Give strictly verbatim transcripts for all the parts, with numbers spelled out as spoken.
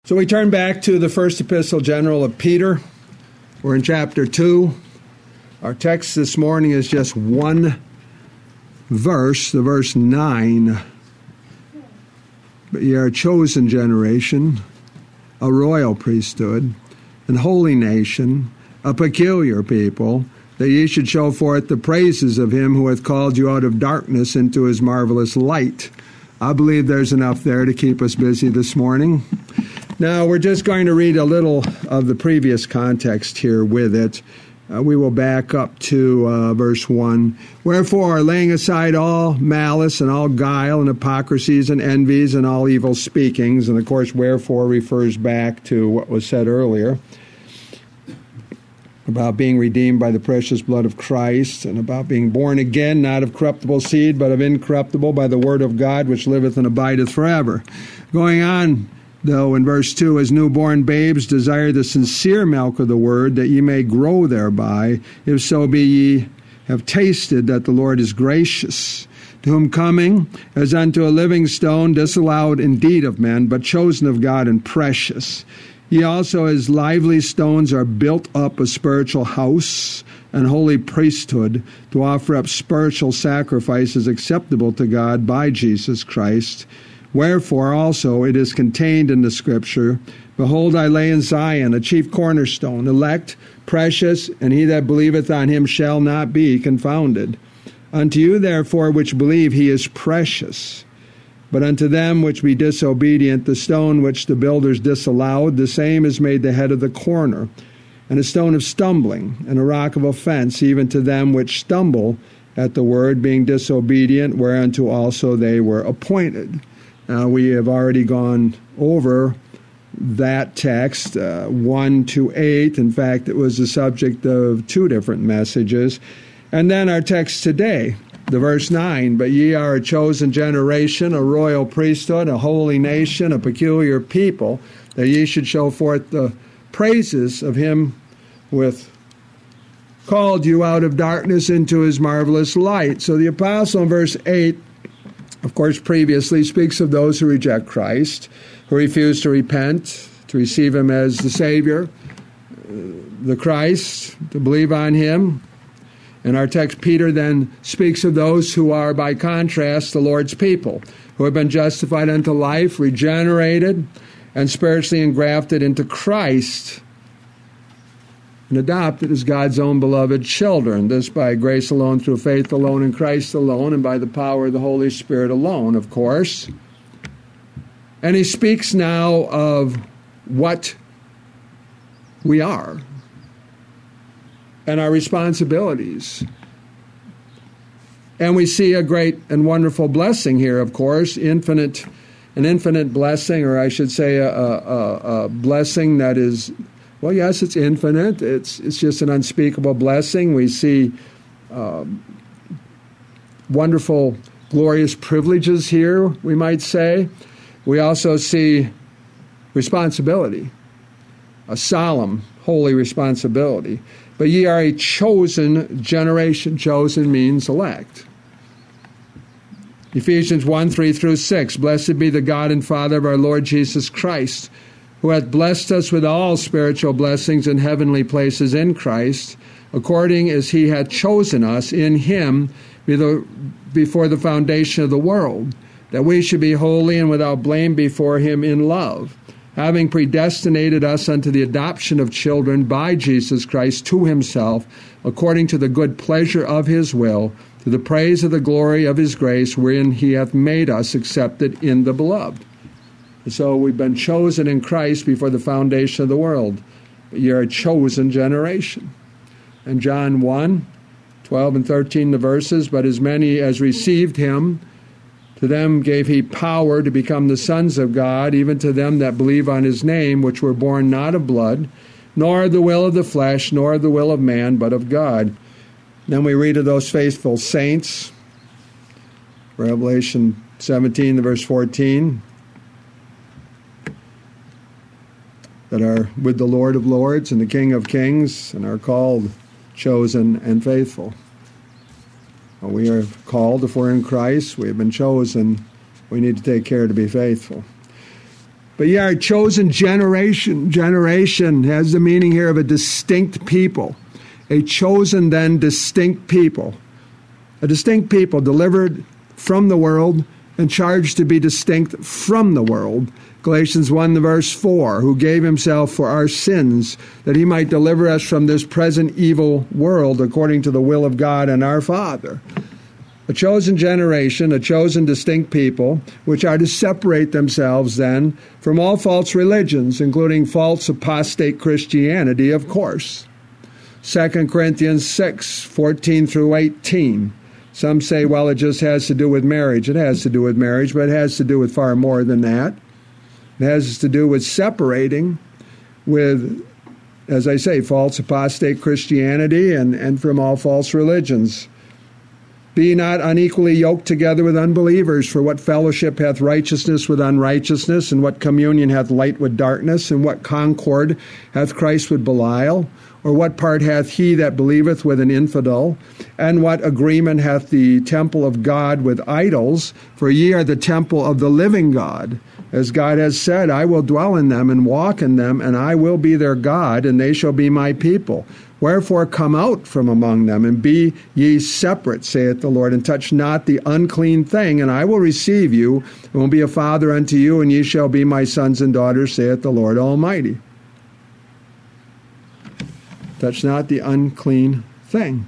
So we turn back to the first epistle general of Peter. We're in chapter two. Our text this morning is just one verse, the verse nine. But ye are a chosen generation, a royal priesthood, an holy nation, a peculiar people, that ye should show forth the praises of him who hath called you out of darkness into his marvelous light. I believe there's enough there to keep us busy this morning. Now, we're just going to read a little of the previous context here with it. Uh, we will back up to uh, verse one. Wherefore, laying aside all malice and all guile and hypocrisies and envies and all evil speakings, and of course, wherefore refers back to what was said earlier about being redeemed by the precious blood of Christ, and about being born again, not of corruptible seed, but of incorruptible, by the word of God, which liveth and abideth forever. Going on, though, in verse two, as newborn babes desire the sincere milk of the word, that ye may grow thereby, if so be ye have tasted that the Lord is gracious, to whom coming, as unto a living stone, disallowed indeed of men, but chosen of God and precious, ye also as lively stones are built up a spiritual house and holy priesthood, to offer up spiritual sacrifices acceptable to God by Jesus Christ. Wherefore also it is contained in the Scripture, Behold, I lay in Zion a chief cornerstone, elect, precious, and he that believeth on him shall not be confounded. Unto you therefore which believe he is precious. But unto them which be disobedient, the stone which the builders disallowed, the same is made the head of the corner, and a stone of stumbling, and a rock of offense, even to them which stumble at the word, being disobedient, whereunto also they were appointed. Now, we have already gone over that text, uh, one to eight. In fact, it was the subject of two different messages. And then our text today, the verse nine, but ye are a chosen generation, a royal priesthood, a holy nation, a peculiar people, that ye should show forth the praises of him who hath called you out of darkness into his marvelous light. So the apostle in verse eight, of course, previously speaks of those who reject Christ, who refuse to repent, to receive him as the Savior, the Christ, to believe on him. In our text, Peter then speaks of those who are, by contrast, the Lord's people, who have been justified unto life, regenerated, and spiritually engrafted into Christ, and adopted as God's own beloved children. This by grace alone, through faith alone, in Christ alone, and by the power of the Holy Spirit alone, of course. And he speaks now of what we are and our responsibilities. And we see a great and wonderful blessing here, of course, infinite, an infinite blessing, or I should say a, a, a blessing that is, well, yes, it's infinite. It's it's just an unspeakable blessing. We see um, wonderful, glorious privileges here, we might say. We also see responsibility, a solemn, holy responsibility. But ye are a chosen generation. Chosen means elect. Ephesians one, three through six. Blessed be the God and Father of our Lord Jesus Christ, who hath blessed us with all spiritual blessings in heavenly places in Christ, according as he hath chosen us in him before the foundation of the world, that we should be holy and without blame before him in love, having predestinated us unto the adoption of children by Jesus Christ to himself, according to the good pleasure of his will, to the praise of the glory of his grace, wherein he hath made us accepted in the beloved. So we've been chosen in Christ before the foundation of the world. But you're a chosen generation. And John one, twelve and thirteen, the verses, but as many as received him, to them gave he power to become the sons of God, even to them that believe on his name, which were born not of blood, nor of the will of the flesh, nor of the will of man, but of God. Then we read of those faithful saints, Revelation seventeen, the verse fourteen, that are with the Lord of lords and the King of kings, and are called chosen and faithful. We are called, if we're in Christ, we have been chosen, we need to take care to be faithful. But ye are a chosen generation. Generation has the meaning here of a distinct people. A chosen, then, distinct people. A distinct people delivered from the world and charged to be distinct from the world. Galatians one, verse four, who gave himself for our sins, that he might deliver us from this present evil world according to the will of God and our Father. A chosen generation, a chosen distinct people, which are to separate themselves then from all false religions, including false apostate Christianity, of course. Second Corinthians six, fourteen through eighteen. Some say, well, it just has to do with marriage. It has to do with marriage, but it has to do with far more than that. It has to do with separating with, as I say, false apostate Christianity and, and from all false religions. Be not unequally yoked together with unbelievers, for what fellowship hath righteousness with unrighteousness, and what communion hath light with darkness, and what concord hath Christ with Belial? Or what part hath he that believeth with an infidel? And what agreement hath the temple of God with idols? For ye are the temple of the living God. As God has said, I will dwell in them and walk in them, and I will be their God, and they shall be my people. Wherefore come out from among them, and be ye separate, saith the Lord, and touch not the unclean thing, and I will receive you, and will be a father unto you, and ye shall be my sons and daughters, saith the Lord Almighty. Touch not the unclean thing.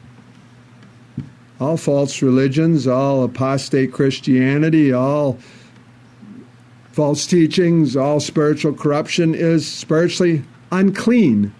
All false religions, all apostate Christianity, all false teachings, all spiritual corruption is spiritually unclean.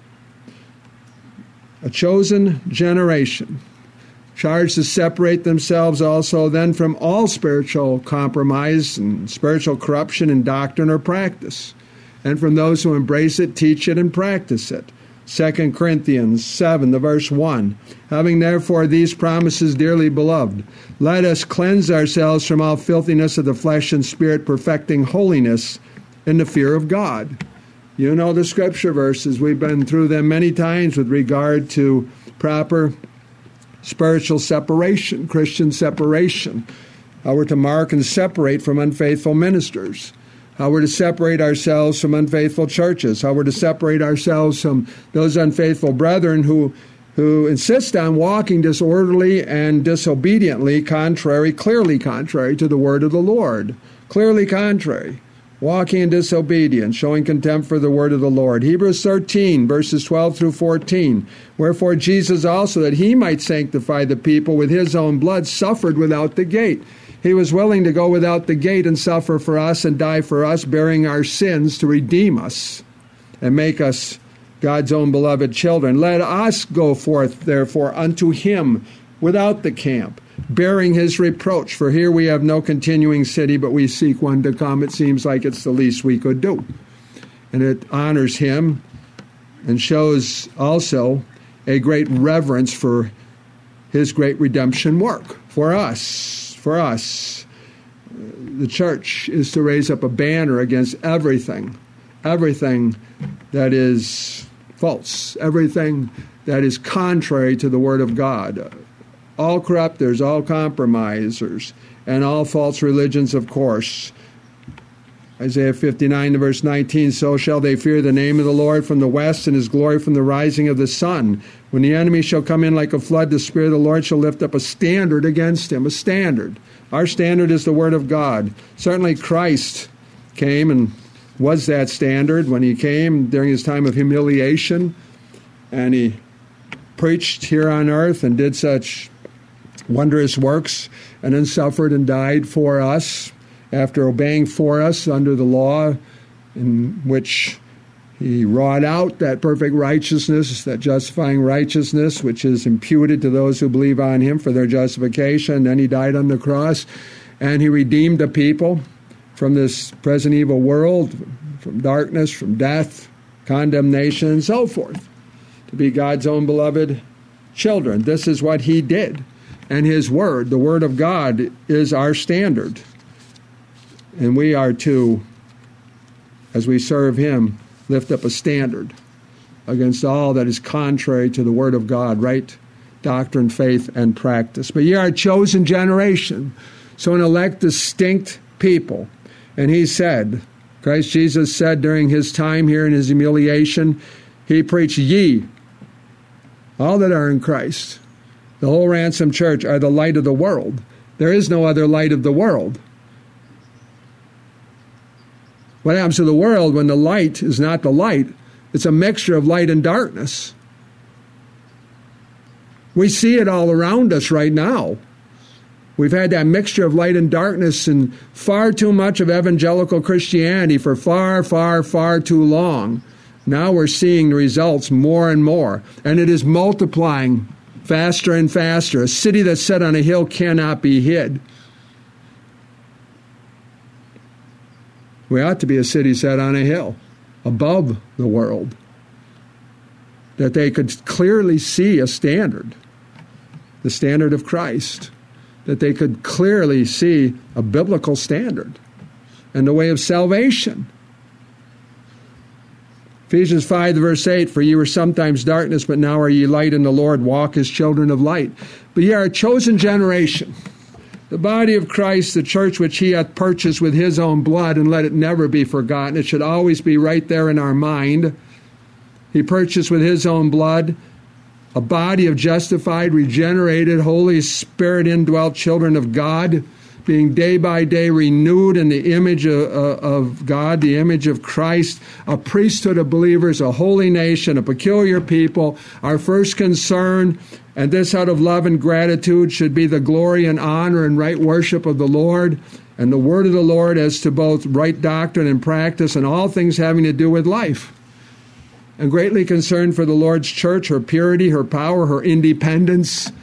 A chosen generation, charged to separate themselves also then from all spiritual compromise and spiritual corruption in doctrine or practice, and from those who embrace it, teach it, and practice it. Second Corinthians seven, the verse one. Having therefore these promises, dearly beloved, let us cleanse ourselves from all filthiness of the flesh and spirit, perfecting holiness in the fear of God. You know the scripture verses. We've been through them many times with regard to proper spiritual separation, Christian separation. How we're to mark and separate from unfaithful ministers. How we're to separate ourselves from unfaithful churches. How we're to separate ourselves from those unfaithful brethren who who insist on walking disorderly and disobediently, contrary, clearly contrary to the word of the Lord. Clearly contrary. Walking in disobedience, showing contempt for the word of the Lord. Hebrews thirteen, verses twelve through fourteen. Wherefore Jesus also, that he might sanctify the people with his own blood, suffered without the gate. He was willing to go without the gate and suffer for us and die for us, bearing our sins to redeem us and make us God's own beloved children. Let us go forth, therefore, unto him without the camp, bearing his reproach. For here we have no continuing city, but we seek one to come. It seems like it's the least we could do. And it honors him and shows also a great reverence for his great redemption work for us. For us, the church is to raise up a banner against everything, everything that is false, everything that is contrary to the Word of God. All corrupters, all compromisers, and all false religions, of course. Isaiah fifty-nine, verse nineteen, so shall they fear the name of the Lord from the west, and his glory from the rising of the sun. When the enemy shall come in like a flood, the Spirit of the Lord shall lift up a standard against him, a standard. Our standard is the Word of God. Certainly Christ came and was that standard when he came during his time of humiliation, and he preached here on earth and did such wondrous works, and then suffered and died for us after obeying for us under the law, in which he wrought out that perfect righteousness, that justifying righteousness, which is imputed to those who believe on him for their justification. Then he died on the cross, and he redeemed the people from this present evil world, from darkness, from death, condemnation, and so forth, to be God's own beloved children. This is what he did. And his word, the word of God, is our standard. And we are to, as we serve him, lift up a standard against all that is contrary to the word of God, right doctrine, faith, and practice. But ye are a chosen generation, so an elect, distinct people. And he said, Christ Jesus said during his time here in his humiliation, he preached, ye, all that are in Christ, the whole ransomed church, are the light of the world. There is no other light of the world. What happens to the world when the light is not the light? It's a mixture of light and darkness. We see it all around us right now. We've had that mixture of light and darkness in far too much of evangelical Christianity for far, far, far too long. Now we're seeing the results more and more, and it is multiplying faster and faster. A city that's set on a hill cannot be hid. We ought to be a city set on a hill, above the world, that they could clearly see a standard, the standard of Christ, that they could clearly see a biblical standard and the way of salvation. Ephesians five, verse eight, for ye were sometimes darkness, but now are ye light in the Lord. Walk as children of light. But ye are a chosen generation, the body of Christ, the church which he hath purchased with his own blood, and let it never be forgotten. It should always be right there in our mind. He purchased with his own blood a body of justified, regenerated, Holy Spirit indwelt children of God, being day by day renewed in the image of, of God, the image of Christ, a priesthood of believers, a holy nation, a peculiar people. Our first concern, and this out of love and gratitude, should be the glory and honor and right worship of the Lord, and the word of the Lord as to both right doctrine and practice, and all things having to do with life. And greatly concerned for the Lord's church, her purity, her power, her independence,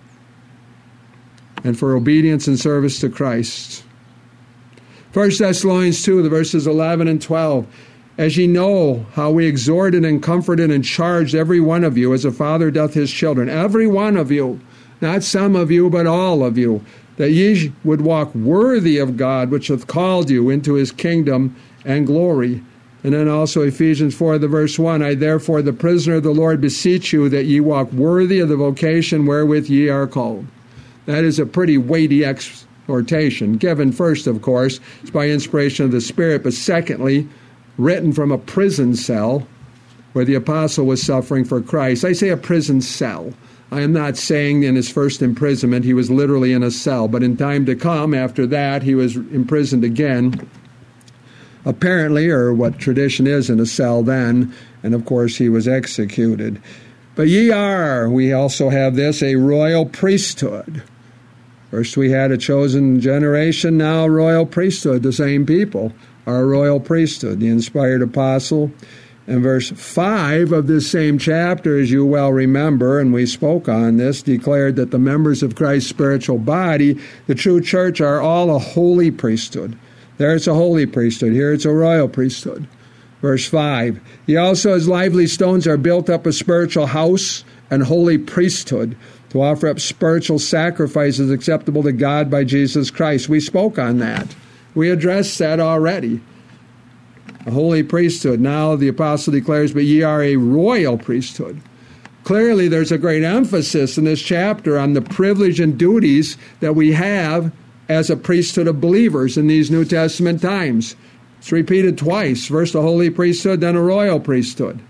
and for obedience and service to Christ. First Thessalonians two, the verses eleven and twelve. As ye know how we exhorted and comforted and charged every one of you, as a father doth his children, every one of you, not some of you, but all of you, that ye would walk worthy of God, which hath called you into his kingdom and glory. And then also Ephesians four, the verse one, I therefore, the prisoner of the Lord, beseech you that ye walk worthy of the vocation wherewith ye are called. That is a pretty weighty exhortation, given first, of course, it's by inspiration of the Spirit, but secondly, written from a prison cell where the apostle was suffering for Christ. I say a prison cell. I am not saying in his first imprisonment he was literally in a cell, but in time to come, after that, he was imprisoned again, apparently, or what tradition is, in a cell then, and of course he was executed. But ye are, we also have this, a royal priesthood. First we had a chosen generation, now a royal priesthood. The same people are a royal priesthood. The inspired apostle, in verse five of this same chapter, as you well remember, and we spoke on this, declared that the members of Christ's spiritual body, the true church, are all a holy priesthood. There it's a holy priesthood. Here it's a royal priesthood. Verse five, ye also as lively stones are built up a spiritual house and holy priesthood, to offer up spiritual sacrifices acceptable to God by Jesus Christ. We spoke on that. We addressed that already. A holy priesthood. Now the apostle declares, but ye are a royal priesthood. Clearly there's a great emphasis in this chapter on the privilege and duties that we have as a priesthood of believers in these New Testament times. It's repeated twice. First a holy priesthood, then a royal priesthood.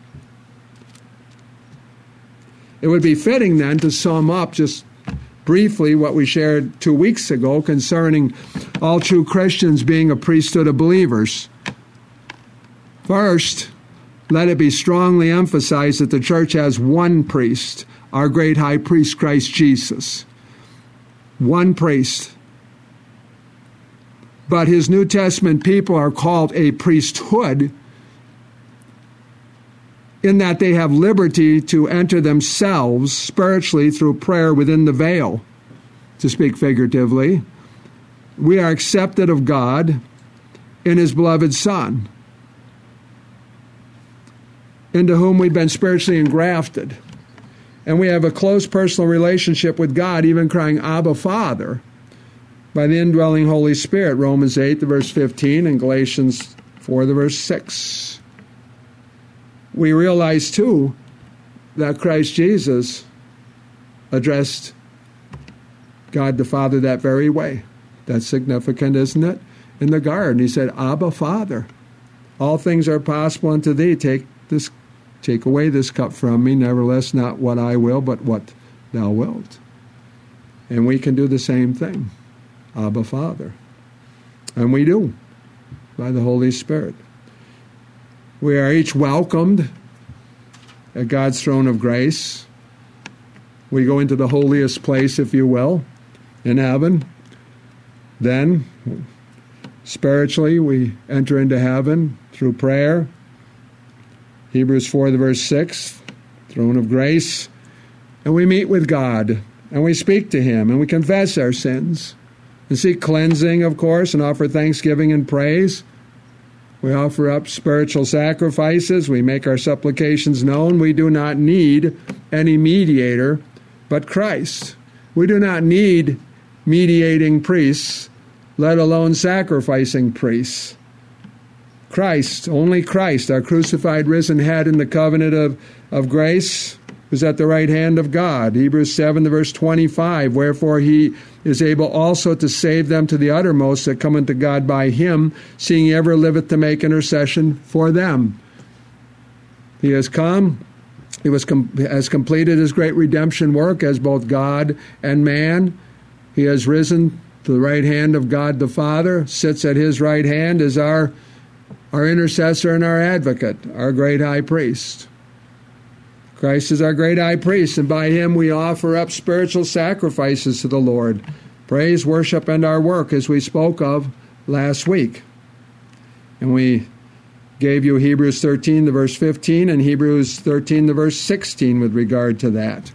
It would be fitting then to sum up just briefly what we shared two weeks ago concerning all true Christians being a priesthood of believers. First, let it be strongly emphasized that the church has one priest, our great high priest, Christ Jesus. One priest. But his New Testament people are called a priesthood in that they have liberty to enter themselves spiritually through prayer within the veil, to speak figuratively. We are accepted of God in his beloved Son, into whom we've been spiritually engrafted. And we have a close personal relationship with God, even crying, Abba, Father, by the indwelling Holy Spirit, Romans eight, the verse fifteen, and Galatians four, the verse six. We realize, too, that Christ Jesus addressed God the Father that very way. That's significant, isn't it? In the garden, he said, Abba, Father. all things are possible unto thee. Take this, take away this cup from me. Nevertheless, not what I will, but what thou wilt. And we can do the same thing. Abba, Father. And we do, by the Holy Spirit. We are each welcomed at God's throne of grace. We go into the holiest place, if you will, in heaven. Then, spiritually, we enter into heaven through prayer. Hebrews four, the verse six, throne of grace. And we meet with God, and we speak to Him, and we confess our sins, and seek cleansing, of course, and offer thanksgiving and praise. We offer up spiritual sacrifices. We make our supplications known. We do not need any mediator but Christ. We do not need mediating priests, let alone sacrificing priests. Christ, only Christ, our crucified, risen head in the covenant of, of grace, who's at the right hand of God. Hebrews seven, the verse twenty-five, wherefore He is able also to save them to the uttermost that come unto God by Him, seeing He ever liveth to make intercession for them. He has come, He was com- has completed His great redemption work as both God and man. He has risen to the right hand of God the Father, sits at His right hand as our, our intercessor and our advocate, our great high priest. Christ is our great high priest, and by Him we offer up spiritual sacrifices to the Lord, praise, worship, and our work, as we spoke of last week. And we gave you Hebrews thirteen, the verse fifteen, and Hebrews thirteen, the verse sixteen with regard to that.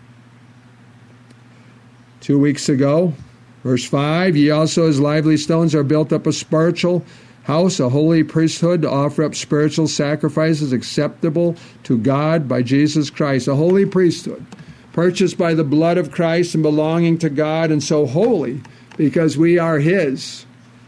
Two weeks ago, verse five, ye also as lively stones are built up a spiritual house, a holy priesthood, to offer up spiritual sacrifices acceptable to God by Jesus Christ. A holy priesthood, purchased by the blood of Christ and belonging to God, and so holy because we are His.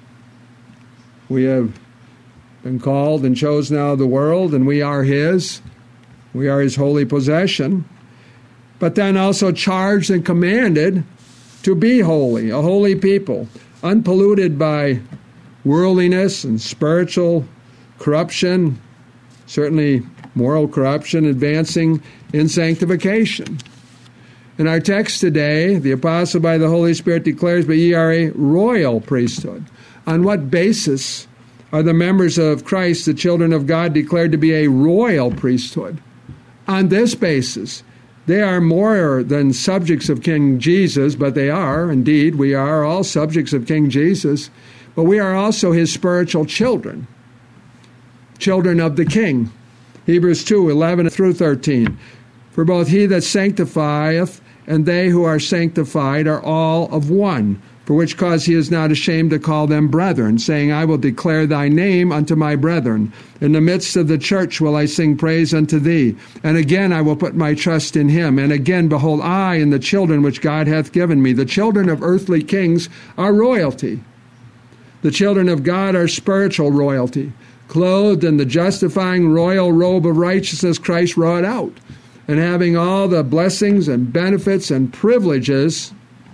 We have been called and chosen out of the world, and we are His. We are His holy possession. But then also charged and commanded to be holy, a holy people, unpolluted by worldliness and spiritual corruption, certainly moral corruption, advancing in sanctification. In our text today, the apostle by the Holy Spirit declares, but ye are a royal priesthood. On what basis are the members of Christ, the children of God, declared to be a royal priesthood? On this basis, they are more than subjects of King Jesus, but they are, indeed, we are all subjects of King Jesus, but we are also His spiritual children, children of the King. Hebrews two, eleven through thirteen. For both He that sanctifieth and they who are sanctified are all of one, for which cause He is not ashamed to call them brethren, saying, I will declare Thy name unto my brethren. In the midst of the church will I sing praise unto Thee. And again I will put my trust in Him. And again, behold, I and the children which God hath given me. The children of earthly kings are royalty. The children of God are spiritual royalty, clothed in the justifying royal robe of righteousness Christ wrought out, and having all the blessings and benefits and privileges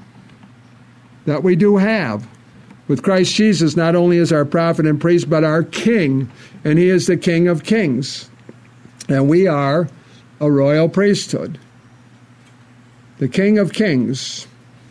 that we do have with Christ Jesus, not only as our prophet and priest, but our King, and He is the King of kings. And we are a royal priesthood. The King of kings.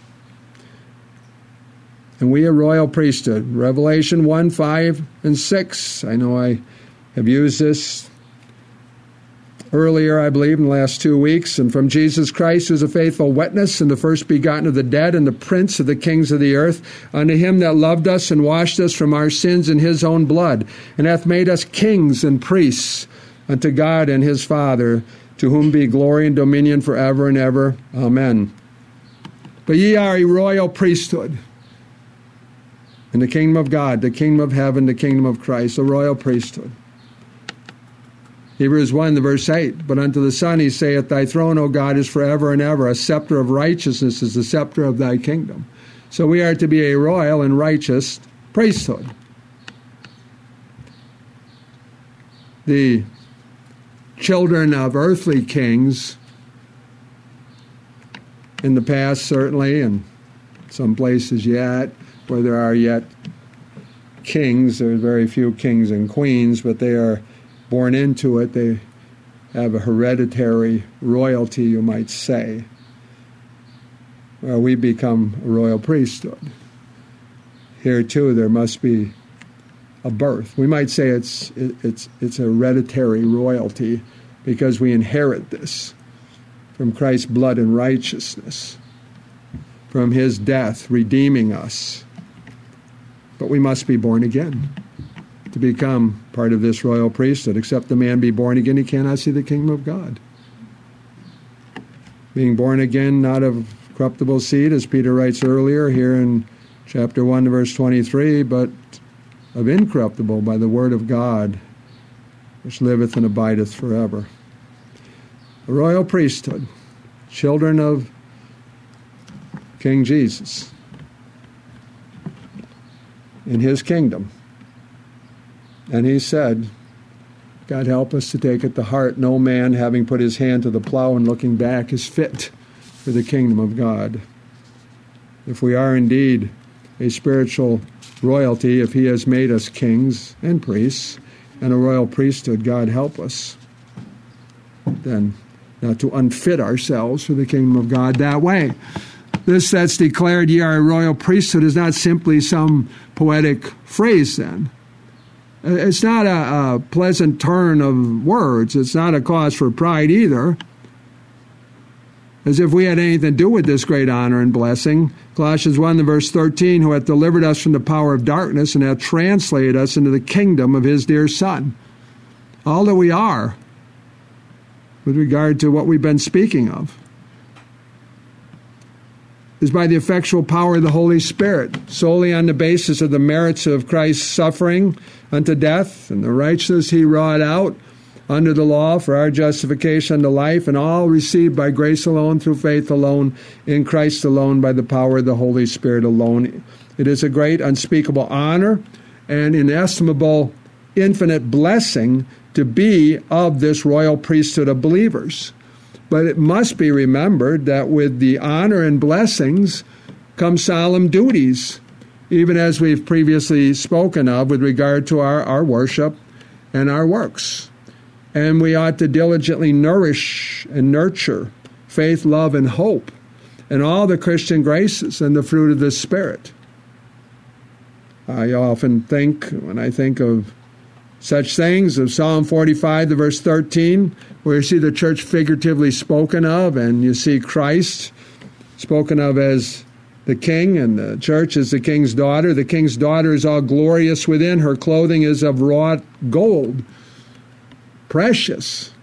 And we a royal priesthood. Revelation one, five, and six. I know I have used this earlier, I believe, in the last two weeks. And from Jesus Christ, who is a faithful witness, and the first begotten of the dead, and the prince of the kings of the earth, unto Him that loved us and washed us from our sins in His own blood, and hath made us kings and priests unto God and His Father, to whom be glory and dominion forever and ever. Amen. But ye are a royal priesthood in the kingdom of God, the kingdom of heaven, the kingdom of Christ, a royal priesthood. Hebrews one, the verse eight, but unto the Son He saith, Thy throne, O God, is forever and ever. A scepter of righteousness is the scepter of Thy kingdom. So we are to be a royal and righteous priesthood. The children of earthly kings in the past, certainly, and some places yet, where there are yet kings, there are very few kings and queens, but they are born into it. They have a hereditary royalty, you might say. Well, we become a royal priesthood. Here, too, there must be a birth. We might say it's it's it's a hereditary royalty because we inherit this from Christ's blood and righteousness, from his death redeeming us. But we must be born again to become part of this royal priesthood. Except the man be born again, he cannot see the kingdom of God. Being born again, not of corruptible seed, as Peter writes earlier here in chapter one, verse twenty-three, but of incorruptible by the word of God, which liveth and abideth forever. A royal priesthood, children of King Jesus in his kingdom. And he said, God help us to take it to heart, no man having put his hand to the plow and looking back is fit for the kingdom of God. If we are indeed a spiritual royalty, if he has made us kings and priests and a royal priesthood, God help us then not to unfit ourselves for the kingdom of God that way. This that's declared ye are a royal priesthood is not simply some poetic phrase then. It's not a, a pleasant turn of words. It's not a cause for pride either, as if we had anything to do with this great honor and blessing. Colossians one, verse thirteen, who hath delivered us from the power of darkness and hath translated us into the kingdom of his dear Son. All that we are with regard to what we've been speaking of is by the effectual power of the Holy Spirit, solely on the basis of the merits of Christ's suffering unto death and the righteousness he wrought out under the law for our justification unto life, and all received by grace alone, through faith alone, in Christ alone, by the power of the Holy Spirit alone. It is a great, unspeakable honor and inestimable, infinite blessing to be of this royal priesthood of believers. But it must be remembered that with the honor and blessings come solemn duties, even as we've previously spoken of with regard to our, our worship and our works. And we ought to diligently nourish and nurture faith, love, and hope, and all the Christian graces and the fruit of the Spirit. I often think, when I think of such things, of Psalm forty-five, the verse thirteen, where you see the church figuratively spoken of, and you see Christ spoken of as the king, and the church is the king's daughter. The king's daughter is all glorious within. Her clothing is of wrought gold. Precious.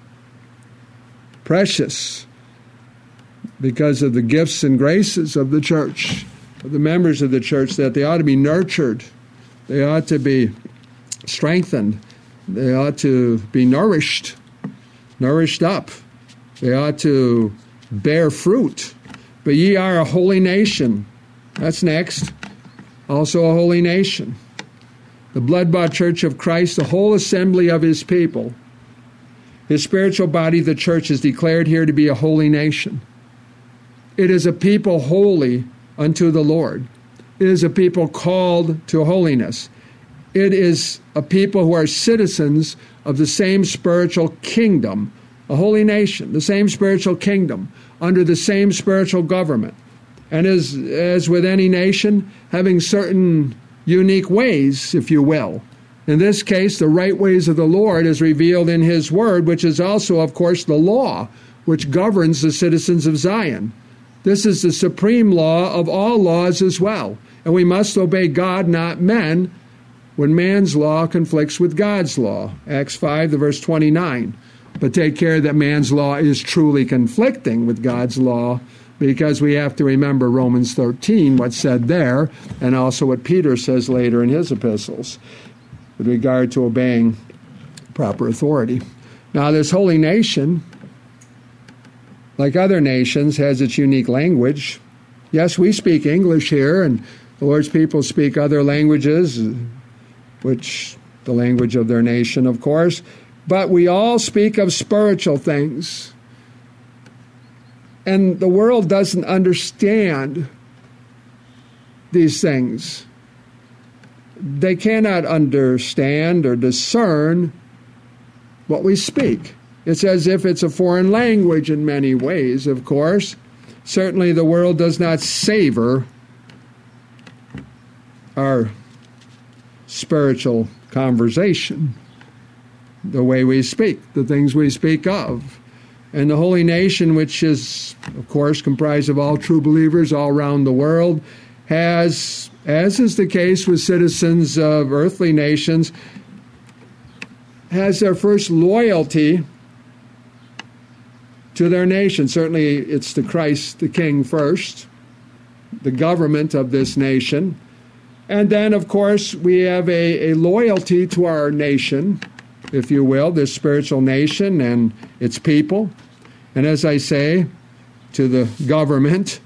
Precious. Because of the gifts and graces of the church, of the members of the church, that they ought to be nurtured. They ought to be strengthened. They ought to be nourished. Nourished up. They ought to bear fruit. But ye are a holy nation. That's next. Also a holy nation. The blood-bought church of Christ, the whole assembly of his people. His spiritual body, the church, is declared here to be a holy nation. It is a people holy unto the Lord. It is a people called to holiness. It is a people who are citizens of the same spiritual kingdom, a holy nation, the same spiritual kingdom, under the same spiritual government. And as, as with any nation, having certain unique ways, if you will. In this case, the right ways of the Lord is revealed in his word, which is also, of course, the law, which governs the citizens of Zion. This is the supreme law of all laws as well. And we must obey God, not men, when man's law conflicts with God's law. Acts five, the verse twenty-nine. But take care that man's law is truly conflicting with God's law, because we have to remember Romans thirteen, what's said there, and also what Peter says later in his epistles with regard to obeying proper authority. Now, this holy nation, like other nations, has its unique language. Yes, we speak English here, and the Lord's people speak other languages, which the language of their nation, of course. But we all speak of spiritual things. And the world doesn't understand these things. They cannot understand or discern what we speak. It's as if it's a foreign language in many ways, of course. Certainly the world does not savor our spiritual conversation, the way we speak, the things we speak of. And the holy nation, which is, of course, comprised of all true believers all around the world, has, as is the case with citizens of earthly nations, has their first loyalty to their nation. Certainly it's to Christ the King first, the government of this nation. And then, of course, we have a, a loyalty to our nation, if you will, this spiritual nation and its people. And as I say, to the government,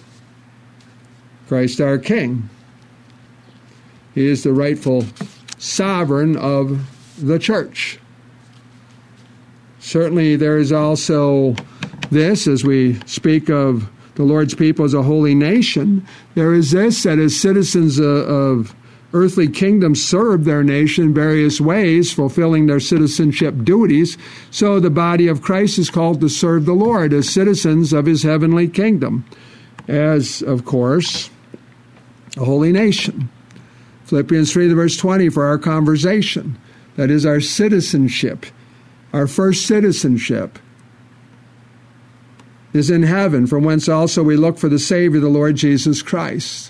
Christ our King. He is the rightful sovereign of the church. Certainly there is also this, as we speak of the Lord's people as a holy nation, there is this, that as citizens of, of earthly kingdoms serve their nation in various ways, fulfilling their citizenship duties, so the body of Christ is called to serve the Lord as citizens of his heavenly kingdom, as, of course, a holy nation. Philippians three, verse twenty, for our conversation, that is our citizenship, our first citizenship, is in heaven, from whence also we look for the Savior, the Lord Jesus Christ.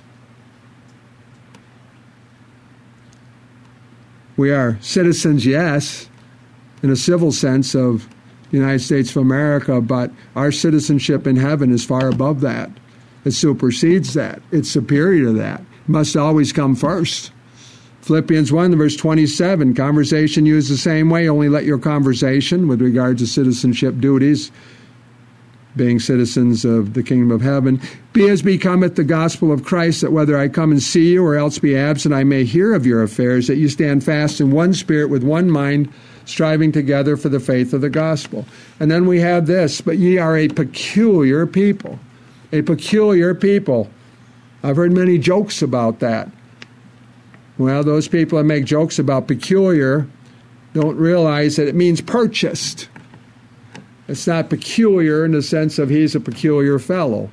We are citizens, yes, in a civil sense of the United States of America, but our citizenship in heaven is far above that. It supersedes that. It's superior to that. It must always come first. Philippians one, verse twenty-seven, conversation used the same way, only let your conversation with regard to citizenship duties, being citizens of the kingdom of heaven, be as becometh the gospel of Christ, that whether I come and see you or else be absent, I may hear of your affairs, that you stand fast in one spirit with one mind, striving together for the faith of the gospel. And then we have this, but ye are a peculiar people. A peculiar people. I've heard many jokes about that. Well, those people that make jokes about peculiar don't realize that it means purchased. It's not peculiar in the sense of he's a peculiar fellow,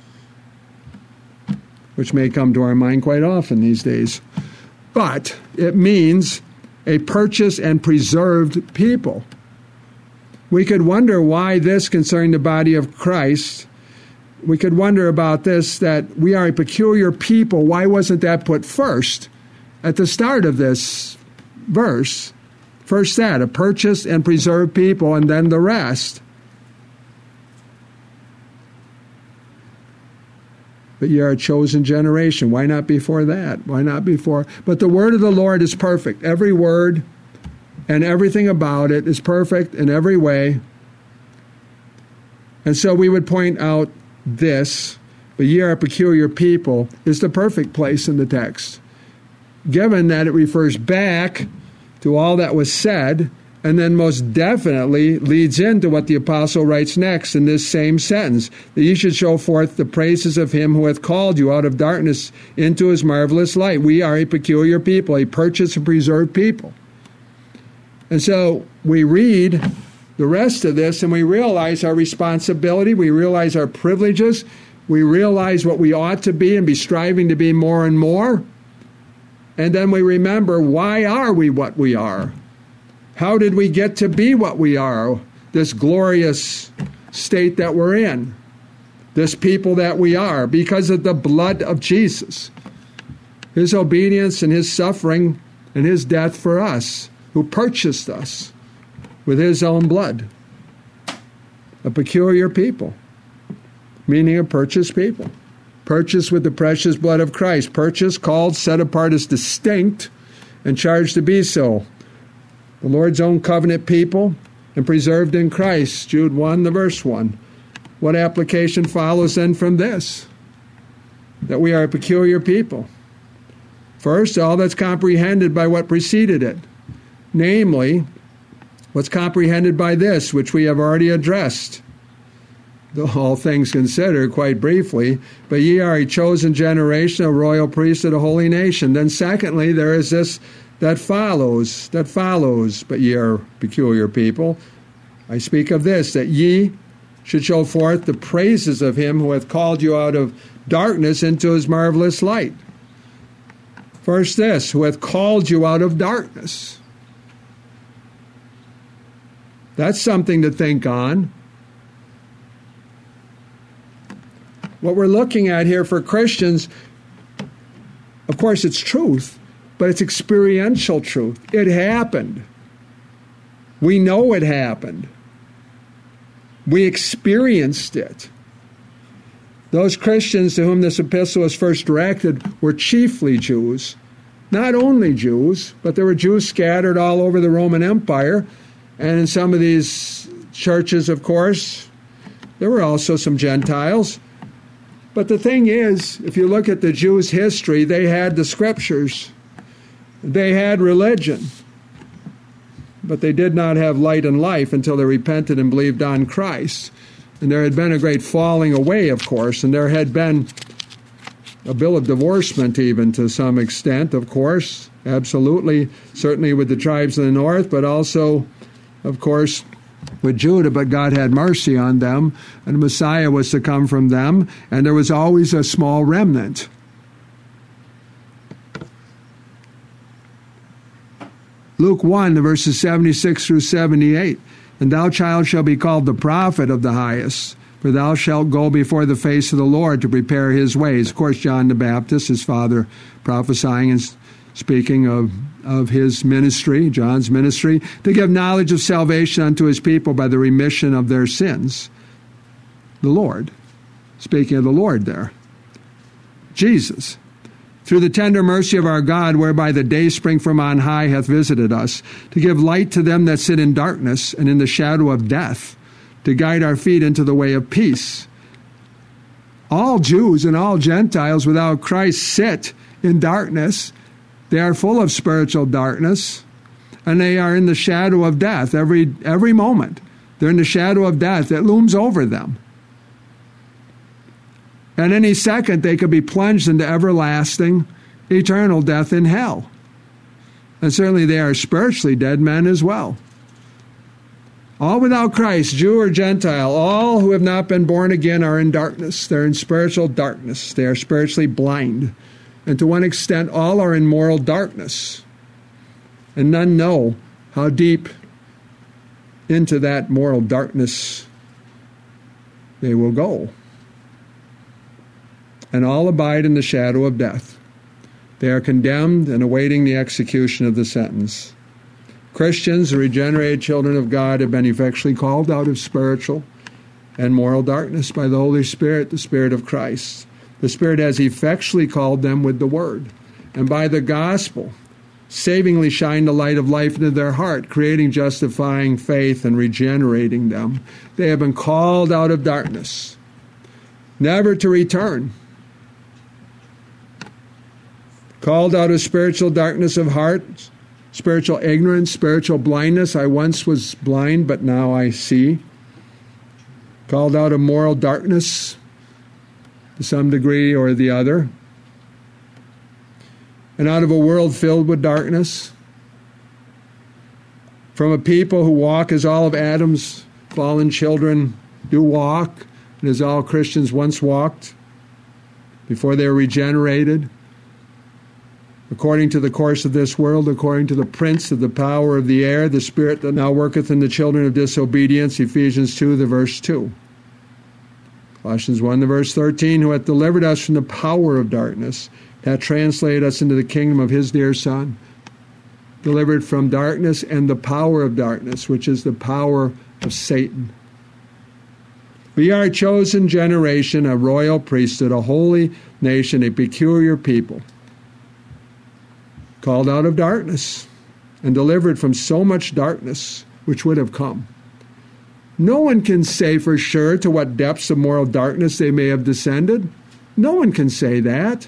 which may come to our mind quite often these days. But it means a purchased and preserved people. We could wonder why this concerning the body of Christ. We could wonder about this, that we are a peculiar people. Why wasn't that put first at the start of this verse? First that, a purchased and preserved people, and then the rest. But ye are a chosen generation. Why not before that? Why not before? But the word of the Lord is perfect. Every word and everything about it is perfect in every way. And so we would point out this, but ye are a peculiar people, is the perfect place in the text, given that it refers back to all that was said, and then most definitely leads into what the apostle writes next in this same sentence, that ye should show forth the praises of him who hath called you out of darkness into his marvelous light. We are a peculiar people, a purchased and preserved people. And so we read the rest of this and we realize our responsibility, we realize our privileges, we realize what we ought to be and be striving to be more and more. And then we remember, why are we what we are? How did we get to be what we are, this glorious state that we're in, this people that we are? Because of the blood of Jesus, his obedience and his suffering and his death for us, who purchased us with his own blood. A peculiar people, meaning a purchased people. Purchased with the precious blood of Christ. Purchased, called, set apart as distinct, and charged to be so. The Lord's own covenant people, and preserved in Christ. Jude one, the verse one. What application follows then from this? That we are a peculiar people. First, all that's comprehended by what preceded it. Namely, what's comprehended by this, which we have already addressed. All things considered, quite briefly, but ye are a chosen generation, a royal priesthood, a holy nation. Then secondly, there is this, that follows, that follows, but ye are peculiar people. I speak of this, that ye should show forth the praises of him who hath called you out of darkness into his marvelous light. First this, who hath called you out of darkness. That's something to think on. What we're looking at here for Christians, of course it's truth, but it's experiential truth. It happened. We know it happened. We experienced it. Those Christians to whom this epistle was first directed were chiefly Jews. Not only Jews, but there were Jews scattered all over the Roman Empire. And in some of these churches, of course, there were also some Gentiles. But the thing is, if you look at the Jews' history, they had the scriptures. They had religion. But they did not have light and life until they repented and believed on Christ. And there had been a great falling away, of course, and there had been a bill of divorcement even to some extent, of course, absolutely, certainly with the tribes of the north, but also, of course, with Judah, but God had mercy on them, and the Messiah was to come from them, and there was always a small remnant. Luke one, verses seventy-six through seventy-eight. And thou, child, shalt be called the prophet of the highest, for thou shalt go before the face of the Lord to prepare his ways. Of course, John the Baptist, his father, prophesying and speaking of, of his ministry, John's ministry, to give knowledge of salvation unto his people by the remission of their sins. The Lord. Speaking of the Lord there. Jesus. Through the tender mercy of our God, whereby the dayspring from on high hath visited us, to give light to them that sit in darkness and in the shadow of death, to guide our feet into the way of peace. All Jews and all Gentiles without Christ sit in darkness. They are full of spiritual darkness, and they are in the shadow of death every every moment. They're in the shadow of death that looms over them. And any second, they could be plunged into everlasting, eternal death in hell. And certainly they are spiritually dead men as well. All without Christ, Jew or Gentile, all who have not been born again are in darkness. They're in spiritual darkness. They are spiritually blind. And to one extent, all are in moral darkness. And none know how deep into that moral darkness they will go. And all abide in the shadow of death. They are condemned and awaiting the execution of the sentence. Christians, the regenerated children of God, have been effectually called out of spiritual and moral darkness by the Holy Spirit, the Spirit of Christ. The Spirit has effectually called them with the Word. And by the gospel, savingly shine the light of life into their heart, creating justifying faith and regenerating them. They have been called out of darkness, never to return. Called out of spiritual darkness of heart, spiritual ignorance, spiritual blindness. I once was blind, but now I see. Called out of moral darkness to some degree or the other. And out of a world filled with darkness. From a people who walk as all of Adam's fallen children do walk, and as all Christians once walked before they were regenerated. According to the course of this world, according to the prince of the power of the air, the spirit that now worketh in the children of disobedience, Ephesians two, the verse two. Colossians one, the verse thirteen, who hath delivered us from the power of darkness, hath translated us into the kingdom of his dear Son, delivered from darkness and the power of darkness, which is the power of Satan. We are a chosen generation, a royal priesthood, a holy nation, a peculiar people, called out of darkness and delivered from so much darkness which would have come. No one can say for sure to what depths of moral darkness they may have descended. No one can say that.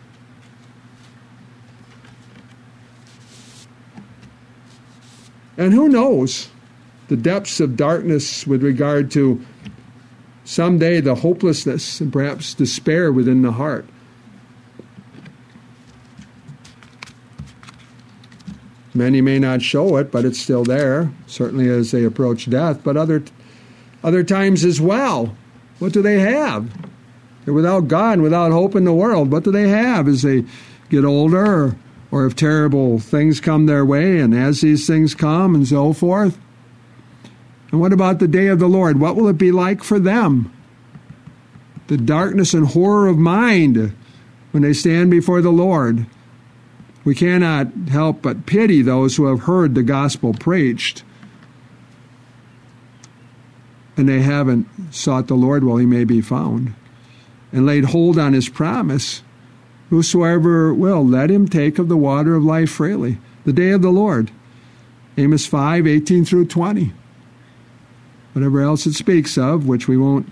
And who knows the depths of darkness with regard to someday the hopelessness and perhaps despair within the heart. Many may not show it, but it's still there, certainly as they approach death. But other other times as well, what do they have? They're without God and without hope in the world. What do they have as they get older, or, or if terrible things come their way, and as these things come and so forth? And what about the day of the Lord? What will it be like for them? The darkness and horror of mind when they stand before the Lord. We cannot help but pity those who have heard the gospel preached and they haven't sought the Lord while he may be found and laid hold on his promise. Whosoever will, let him take of the water of life freely. The day of the Lord. Amos five, eighteen through twenty. Whatever else it speaks of, which we won't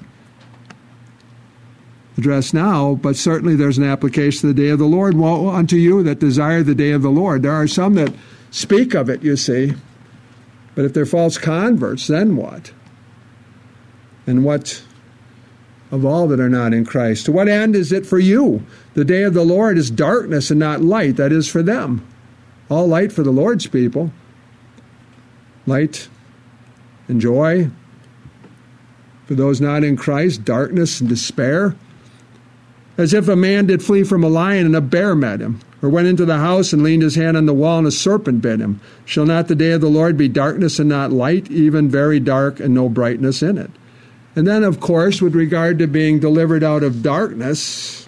address now, but certainly there's an application to the day of the Lord. Woe unto you that desire the day of the Lord. There are some that speak of it, you see. But if they're false converts, then what? And what of all that are not in Christ? To what end is it for you? The day of the Lord is darkness and not light. That is for them. All light for the Lord's people. Light and joy. For those not in Christ, darkness and despair. As if a man did flee from a lion and a bear met him, or went into the house and leaned his hand on the wall and a serpent bit him. Shall not the day of the Lord be darkness and not light, even very dark and no brightness in it? And then, of course, with regard to being delivered out of darkness,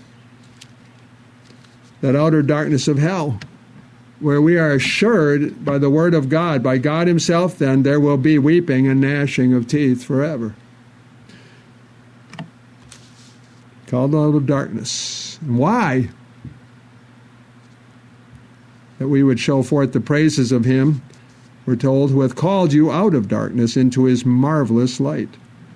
that outer darkness of hell, where we are assured by the word of God, by God himself, then there will be weeping and gnashing of teeth forever. Called out of darkness. And why? That we would show forth the praises of him, we're told, who hath called you out of darkness into his marvelous light.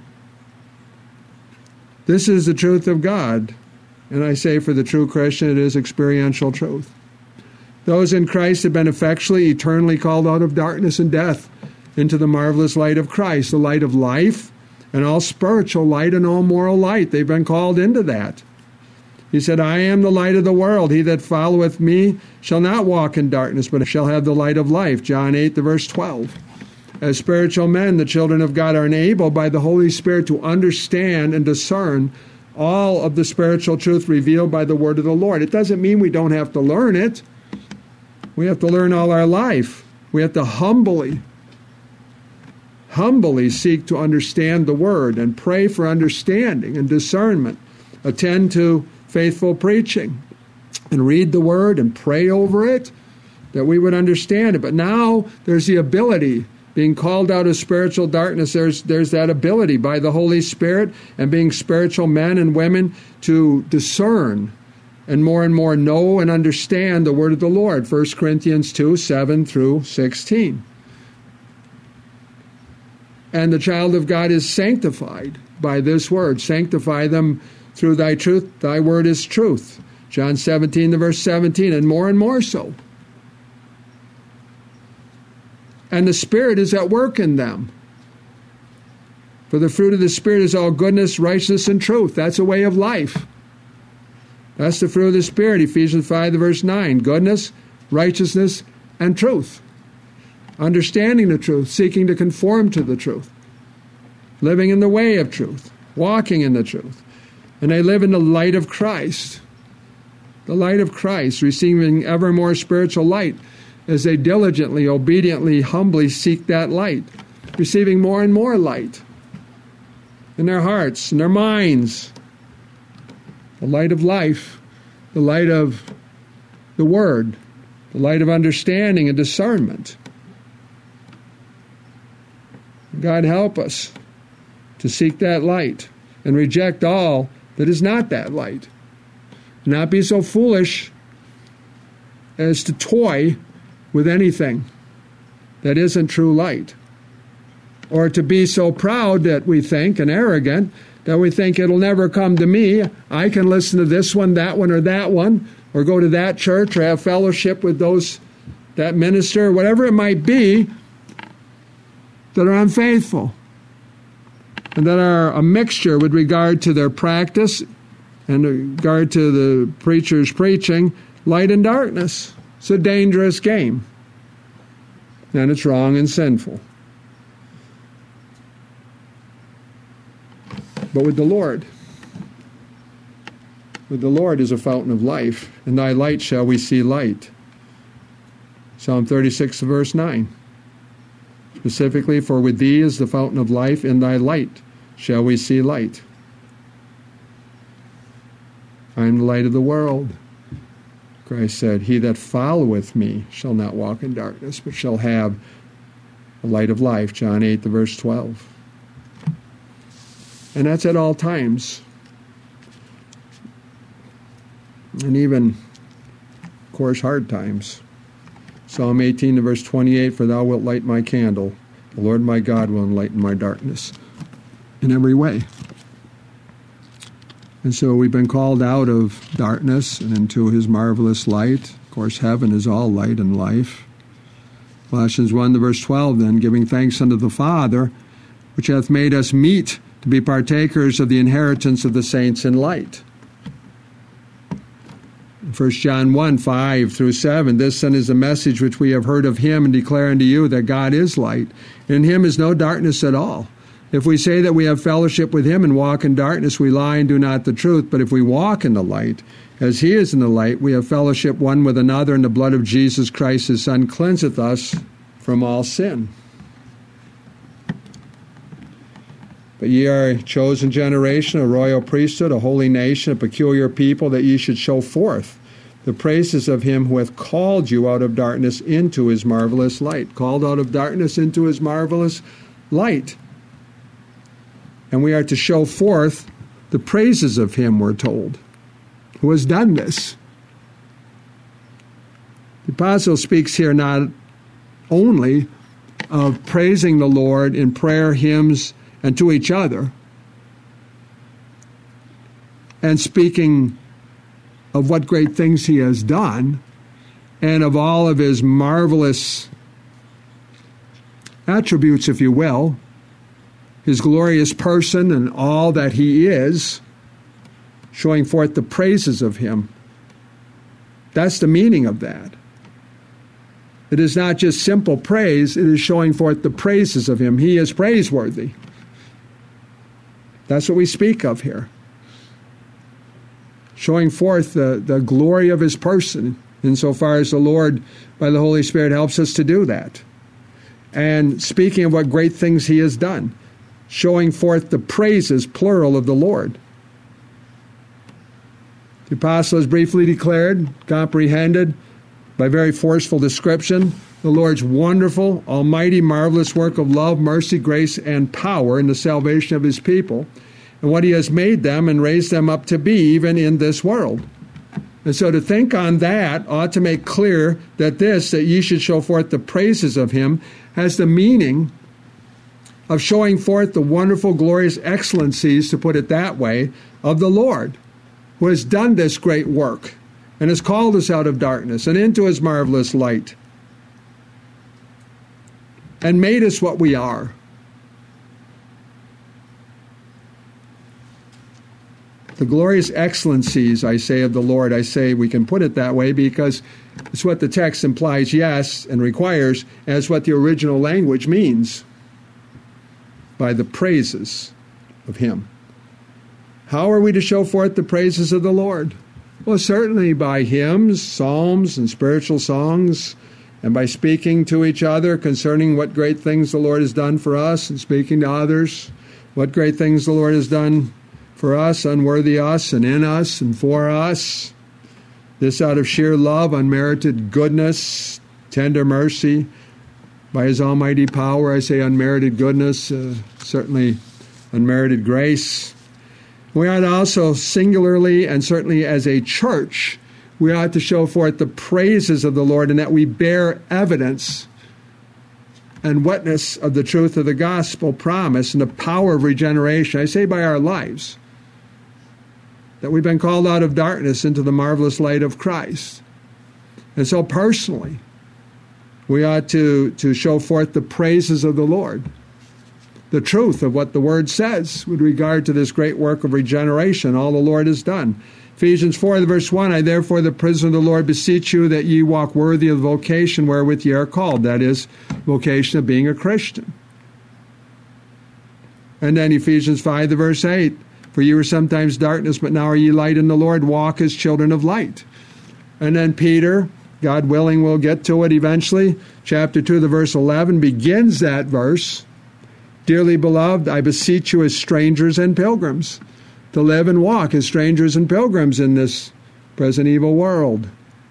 This is the truth of God. And I say for the true Christian, it is experiential truth. Those in Christ have been effectually, eternally called out of darkness and death into the marvelous light of Christ, the light of life, and all spiritual light and all moral light. They've been called into that. He said, I am the light of the world. He that followeth me shall not walk in darkness, but shall have the light of life. John eight, the verse twelve. As spiritual men, the children of God are enabled by the Holy Spirit to understand and discern all of the spiritual truth revealed by the word of the Lord. It doesn't mean we don't have to learn it. We have to learn all our life. We have to humbly Humbly seek to understand the word and pray for understanding and discernment. Attend to faithful preaching and read the word and pray over it that we would understand it. But now there's the ability, being called out of spiritual darkness, there's, there's that ability by the Holy Spirit and being spiritual men and women to discern and more and more know and understand the word of the Lord. First Corinthians two, seven through sixteen. And the child of God is sanctified by this word. Sanctify them through thy truth. Thy word is truth. John seventeen, the verse seventeen, and more and more so. And the Spirit is at work in them. For the fruit of the Spirit is all goodness, righteousness, and truth. That's a way of life. That's the fruit of the Spirit. Ephesians five, the verse nine. Goodness, righteousness, and truth. Understanding the truth, seeking to conform to the truth, living in the way of truth, walking in the truth. And they live in the light of Christ, the light of Christ, receiving ever more spiritual light as they diligently, obediently, humbly seek that light, receiving more and more light in their hearts, in their minds, the light of life, the light of the Word, the light of understanding and discernment. God help us to seek that light and reject all that is not that light. Not be so foolish as to toy with anything that isn't true light. Or to be so proud that we think, and arrogant, that we think it'll never come to me. I can listen to this one, that one, or that one, or go to that church, or have fellowship with those, that minister, whatever it might be, that are unfaithful and that are a mixture with regard to their practice and regard to the preacher's preaching, light and darkness. It's a dangerous game. and it's wrong and sinful. But with the Lord, with the Lord is a fountain of life. In thy light shall we see light. Psalm thirty-six, verse nine. Specifically, for with thee is the fountain of life, in thy light shall we see light. I am the light of the world. Christ said, he that followeth me shall not walk in darkness, but shall have the light of life. John eight, the verse twelve. And that's at all times. And even, of course, hard times. Psalm eighteen, the verse twenty-eight, for thou wilt light my candle. The Lord my God will enlighten my darkness in every way. And so we've been called out of darkness and into his marvelous light. Of course, heaven is all light and life. Colossians one, the verse twelve, then, giving thanks unto the Father, which hath made us meet to be partakers of the inheritance of the saints in light. First John one, five through seven, this then is the message which we have heard of him and declare unto you, that God is light. In him is no darkness at all. If we say that we have fellowship with him and walk in darkness, we lie and do not the truth. But if we walk in the light, as he is in the light, we have fellowship one with another, and the blood of Jesus Christ his Son cleanseth us from all sin. But ye are a chosen generation, a royal priesthood, a holy nation, a peculiar people, that ye should show forth the praises of him who hath called you out of darkness into his marvelous light. Called out of darkness into his marvelous light. And we are to show forth the praises of him, we're told, who has done this. The apostle speaks here not only of praising the Lord in prayer, hymns, and to each other, and speaking of what great things he has done, and of all of his marvelous attributes, if you will, his glorious person and all that he is, showing forth the praises of him. That's the meaning of that. It is not just simple praise, it is showing forth the praises of him. He is praiseworthy. That's what we speak of here. Showing forth the, the glory of his person, insofar as the Lord, by the Holy Spirit, helps us to do that. And speaking of what great things he has done. Showing forth the praises, plural, of the Lord. The apostle has briefly declared, comprehended, by very forceful description, the Lord's wonderful, almighty, marvelous work of love, mercy, grace, and power in the salvation of his people, and what he has made them and raised them up to be, even in this world. And so to think on that ought to make clear that this, that ye should show forth the praises of him, has the meaning of showing forth the wonderful, glorious excellencies, to put it that way, of the Lord, who has done this great work and has called us out of darkness and into his marvelous light and made us what we are. The glorious excellencies, I say, of the Lord, I say we can put it that way because it's what the text implies, yes, and requires, as what the original language means. By the praises of him. How are we to show forth the praises of the Lord? Well, certainly by hymns, psalms, and spiritual songs, and by speaking to each other concerning what great things the Lord has done for us, and speaking to others, what great things the Lord has done for us, unworthy us, and in us, and for us. This out of sheer love, unmerited goodness, tender mercy, by his almighty power. I say unmerited goodness, uh, certainly unmerited grace. We ought also singularly and certainly as a church, we ought to show forth the praises of the Lord, and that we bear evidence and witness of the truth of the gospel promise and the power of regeneration. I say by our lives, that we've been called out of darkness into the marvelous light of Christ. And so personally, we ought to, to show forth the praises of the Lord, the truth of what the Word says with regard to this great work of regeneration, all the Lord has done. Ephesians four, verse one, I therefore, the prisoner of the Lord, beseech you that ye walk worthy of the vocation wherewith ye are called. That is, vocation of being a Christian. And then Ephesians five, the verse eight, for you were sometimes darkness, but now are ye light in the Lord. Walk as children of light. And then Peter, God willing, we'll get to it eventually. Chapter two, the verse eleven, begins that verse. Dearly beloved, I beseech you as strangers and pilgrims, to live and walk as strangers and pilgrims in this present evil world.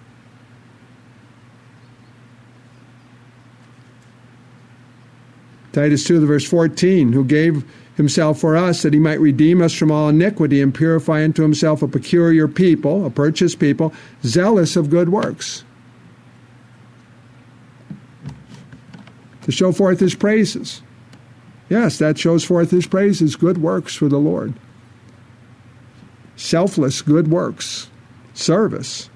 Titus two, the verse fourteen, who gave himself for us that he might redeem us from all iniquity and purify unto himself a peculiar people, a purchased people, zealous of good works, to show forth his praises. Yes, that shows forth his praises, good works for the Lord. Selfless good works, service.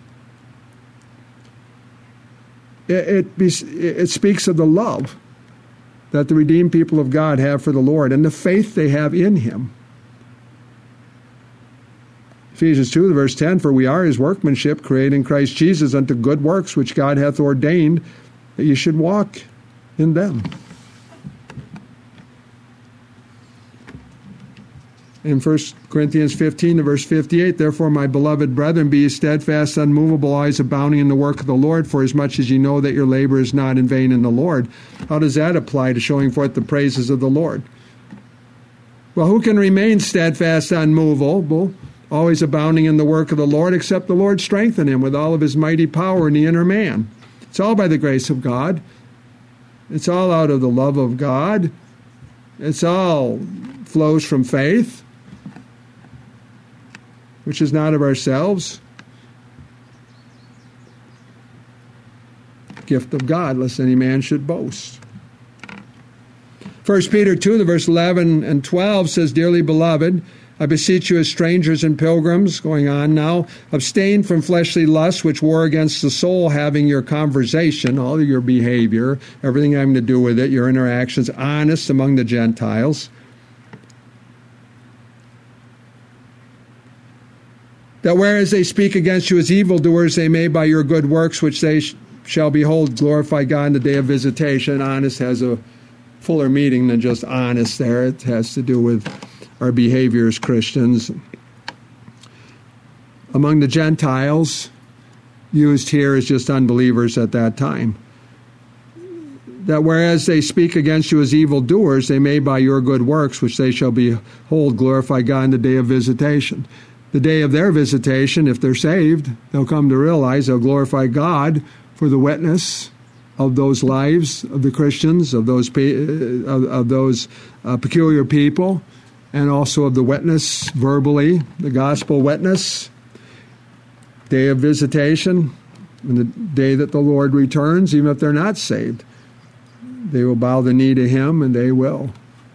It, it, it speaks of the love that the redeemed people of God have for the Lord and the faith they have in him. Ephesians two, verse ten, for we are his workmanship, created in Christ Jesus unto good works, which God hath ordained that you should walk in them. In First Corinthians fifteen, verse fifty-eight, therefore, my beloved brethren, be ye steadfast, unmovable, always abounding in the work of the Lord, for as much as ye know that your labor is not in vain in the Lord. How does that apply to showing forth the praises of the Lord? Well, who can remain steadfast, unmovable, always abounding in the work of the Lord, except the Lord strengthen him with all of his mighty power in the inner man? It's all by the grace of God. It's all out of the love of God. It's all flows from faith, which is not of ourselves. Gift of God, lest any man should boast. First Peter two, the verse eleven and twelve says, dearly beloved, I beseech you as strangers and pilgrims, going on now, abstain from fleshly lusts which war against the soul, having your conversation, all of your behavior, everything having to do with it, your interactions, honest among the Gentiles. That whereas they speak against you as evildoers, they may by your good works, which they sh- shall behold, glorify God in the day of visitation. Honest has a fuller meaning than just honest there. It has to do with our behavior as Christians. Among the Gentiles, used here as just unbelievers at that time. That whereas they speak against you as evildoers, they may by your good works, which they shall behold, glorify God in the day of visitation. The day of their visitation, if they're saved, they'll come to realize they'll glorify God for the witness of those lives of the Christians, of those of, of those uh, peculiar people, and also of the witness verbally, the gospel witness. Day of visitation, and the day that the Lord returns, even if they're not saved, they will bow the knee to him, and they will.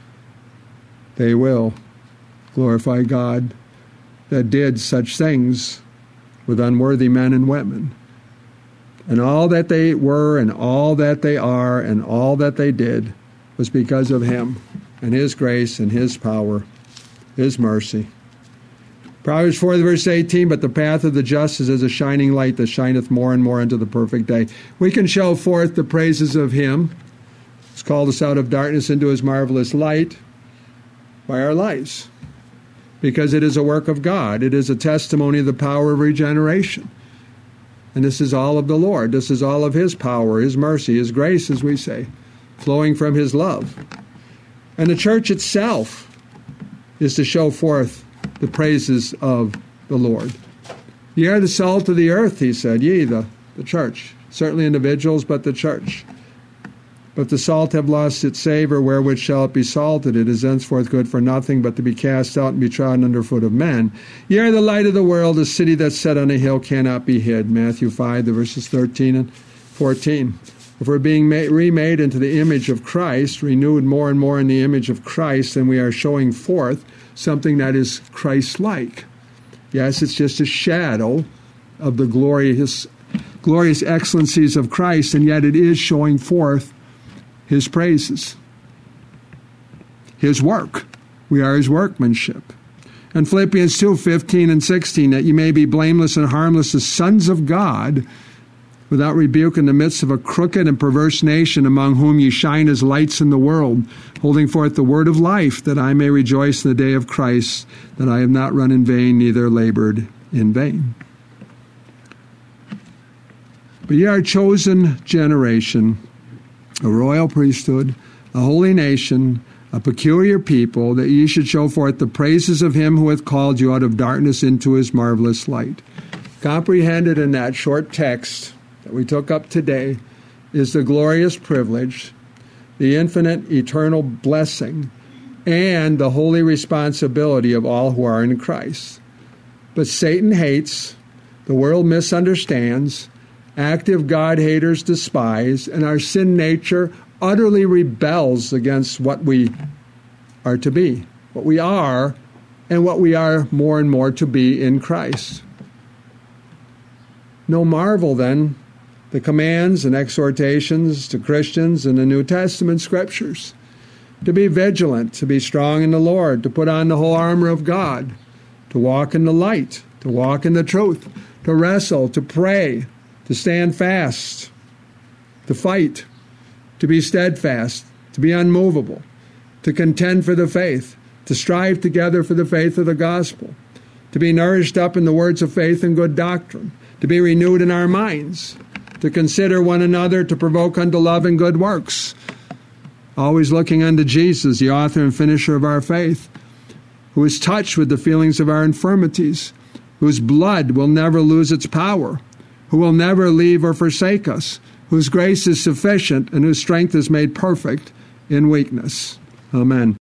They will glorify God that did such things with unworthy men and women. And all that they were and all that they are and all that they did was because of him and his grace and his power, his mercy. Proverbs four, verse eighteen, but the path of the just is as a shining light that shineth more and more unto the perfect day. We can show forth the praises of him. He's called us out of darkness into his marvelous light by our lives. Because it is a work of God. It is a testimony of the power of regeneration. And this is all of the Lord. This is all of his power, his mercy, his grace, as we say, flowing from his love. And the church itself is to show forth the praises of the Lord. Ye are the salt of the earth, he said. Ye, the, the church. Certainly individuals, but the church. But the salt have lost its savor, wherewith shall it be salted? It is henceforth good for nothing, but to be cast out and be trodden under foot of men. Ye are the light of the world. A city that's set on a hill cannot be hid. Matthew five, the verses thirteen and fourteen. If we're being made, remade into the image of Christ, renewed more and more in the image of Christ, then we are showing forth something that is Christ-like. Yes, it's just a shadow of the glorious, glorious excellencies of Christ, and yet it is showing forth his praises, his work. We are his workmanship. And Philippians two, fifteen and sixteen, that you may be blameless and harmless as sons of God, without rebuke in the midst of a crooked and perverse nation, among whom ye shine as lights in the world, holding forth the word of life, that I may rejoice in the day of Christ, that I have not run in vain, neither labored in vain. But ye are a chosen generation, a royal priesthood, a holy nation, a peculiar people, that ye should show forth the praises of him who hath called you out of darkness into his marvelous light. Comprehended in that short text that we took up today is the glorious privilege, the infinite eternal blessing, and the holy responsibility of all who are in Christ. But Satan hates, the world misunderstands, active God-haters despise, and our sin nature utterly rebels against what we are to be, what we are, and what we are more and more to be in Christ. No marvel, then, the commands and exhortations to Christians in the New Testament Scriptures to be vigilant, to be strong in the Lord, to put on the whole armor of God, to walk in the light, to walk in the truth, to wrestle, to pray, to stand fast, to fight, to be steadfast, to be unmovable, to contend for the faith, to strive together for the faith of the gospel, to be nourished up in the words of faith and good doctrine, to be renewed in our minds, to consider one another, to provoke unto love and good works, always looking unto Jesus, the author and finisher of our faith, who is touched with the feelings of our infirmities, whose blood will never lose its power, who will never leave or forsake us, whose grace is sufficient and whose strength is made perfect in weakness. Amen.